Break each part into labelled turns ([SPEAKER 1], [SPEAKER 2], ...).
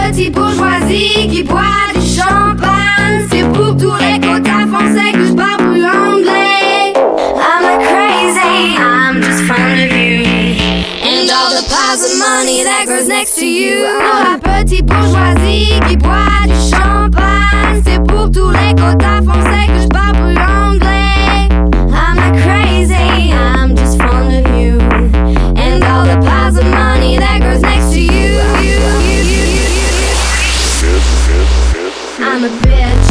[SPEAKER 1] petite bourgeoisie qui boit du champagne. C'est pour tous les quotas français que je parle plus anglais. I'm not crazy, I'm just fond of you and all the piles of money that grows next to you. La petite bourgeoisie qui boit du champagne. C'est pour tous les quotas français que je parle plus anglais. I'm not crazy, I'm just fond of you and all the piles of money that grows next to you. I'm a bitch.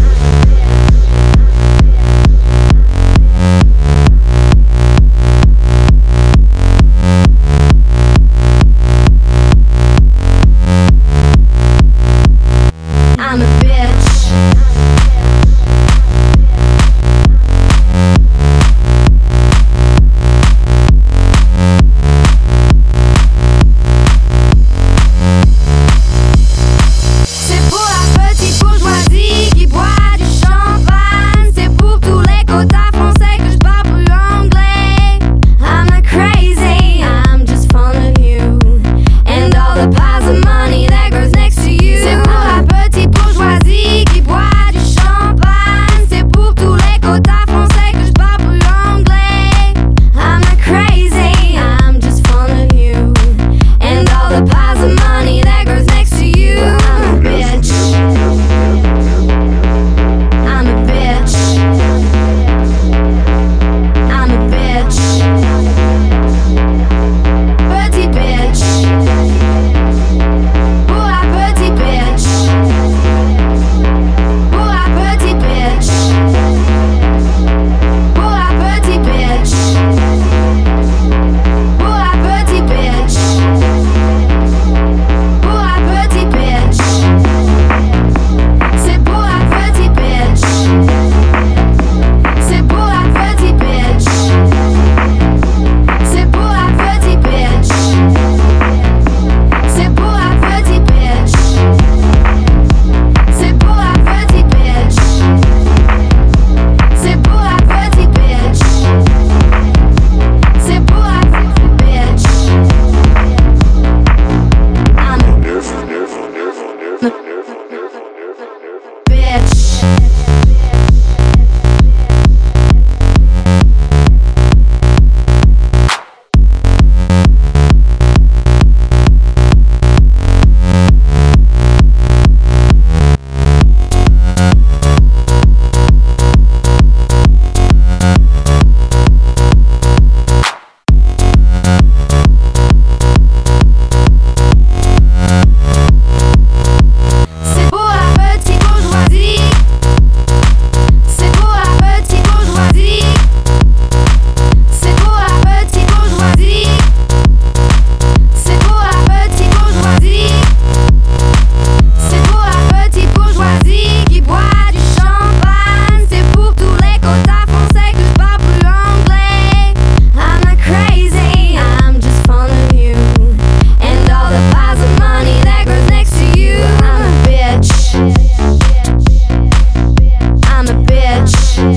[SPEAKER 1] I'm a bitch. C'est pour la petite bourgeoisie qui boit du champagne. C'est pour tous les quotas français que je parle plus anglais. I'm not crazy, I'm just fond of you and all the piles of money that grows next to you. C'est pour la petite bourgeoisie qui boit du champagne. C'est pour tous les quotas français que je parle plus anglais. I'm not crazy, I'm just fond of you and all the piles of money that grows next to you. I'm a bitch. I'm a bitch. I'm a bitch. Petite bitch. Pour la petite bitch. Pour la petite bitch. Pour la petite bitch. Pour la petite bitch. Pour la petite bitch. C'est pour la petite bitch. C'est pour la petite bitch. C'est pour la petite bitch. C'est pour la petite bitch. C'est pour la petite bitch. C'est pour la petite bitch. C'est pour la petite bitch. I'm a bitch. C'est pour la petite bourgeoisie. C'est pour la petite bourgeoisie. C'est pour la petite bourgeoisie. C'est pour la petite bourgeoisie. C'est pour la petite bourgeoisie qui boit du champagne. C'est pour tous les quotas français que je parle plus anglais. I'm not crazy, I'm just fond of you and all the piles of money that grows next to you. I'm a bitch. I'm a bitch.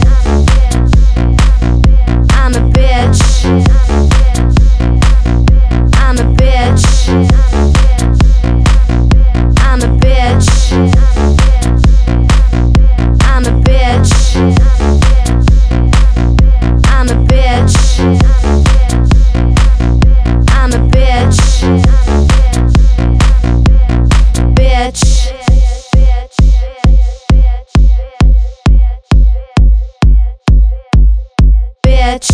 [SPEAKER 1] I'm a bitch. I'm a bitch. I'm a bitch. I'm a bitch. I'm a bitch. I'm a bitch. Bitch. Bitch.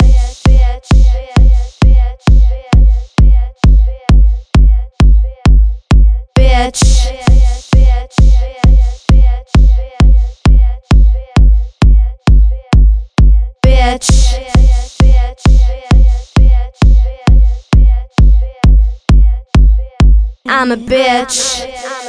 [SPEAKER 1] Bitch. Bitch. I'm a bitch.